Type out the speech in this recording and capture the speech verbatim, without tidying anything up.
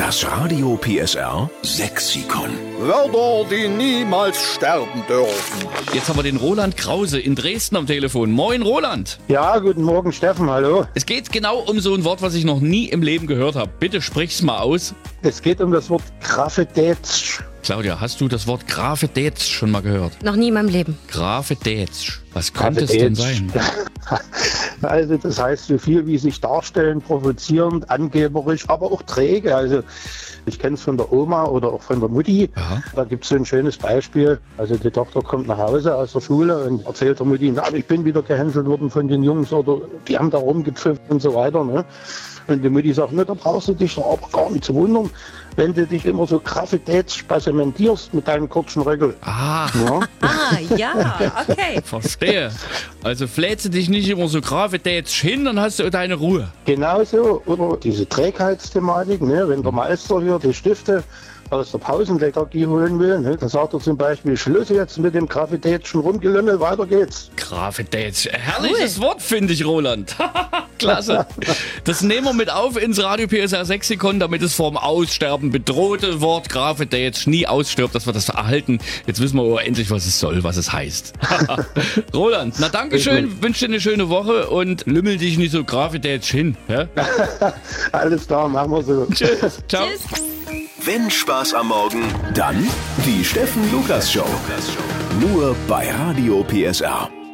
Das Radio P S R Sexikon. Wörter, die niemals sterben dürfen. Jetzt haben wir den Roland Krause in Dresden am Telefon. Moin, Roland. Ja, guten Morgen, Steffen, hallo. Es geht genau um so ein Wort, was ich noch nie im Leben gehört habe. Bitte sprich's mal aus. Es geht um das Wort Grafetätsch. Claudia, hast du das Wort Grafetätsch schon mal gehört? Noch nie in meinem Leben. Grafetätsch. Was könnte es denn sein? Also das heißt so viel wie sich darstellen, provozierend, angeberisch, aber auch träge. Also ich kenne es von der Oma oder auch von der Mutti. Aha. Da gibt es so ein schönes Beispiel. Also die Tochter kommt nach Hause aus der Schule und erzählt der Mutti, na, ich bin wieder gehänselt worden von den Jungs oder die haben da rumgepfiffen und so weiter. Ne? Und die Mutti sagt, ne, da brauchst du dich doch aber gar nicht zu wundern, wenn du dich immer so grafetätsch-spasementierst mit deinen kurzen Röckeln. Ah, Ja? Ah, ja, okay. verstehe. Also flätze dich nicht immer so grafetätsch hin, dann hast du deine Ruhe. Genauso, oder diese Trägheitsthematik, ne? Wenn der Meister hier die Stifte aus der Pausenlethargie holen will, ne? Dann sagt er zum Beispiel, Schluss jetzt mit dem grafetätschen Rumgelümmel, weiter geht's. Grafetätsch. Herrliches Wort, finde ich, Roland. Klasse. Das nehmen wir mit auf ins Radio P S R Sexikon, damit es vorm Aussterben bedrohte Wort Grafetätsch nie ausstirbt, dass wir das erhalten. Jetzt wissen wir aber endlich, was es soll, was es heißt. Roland, na danke schön, wünsche dir eine schöne Woche und lümmel dich nicht so grafetätsch hin. Ja? Alles klar, machen wir so. Tschüss. Ciao. Tschüss. Wenn Spaß am Morgen, dann die Steffen Lukas Show. Nur bei Radio P S R.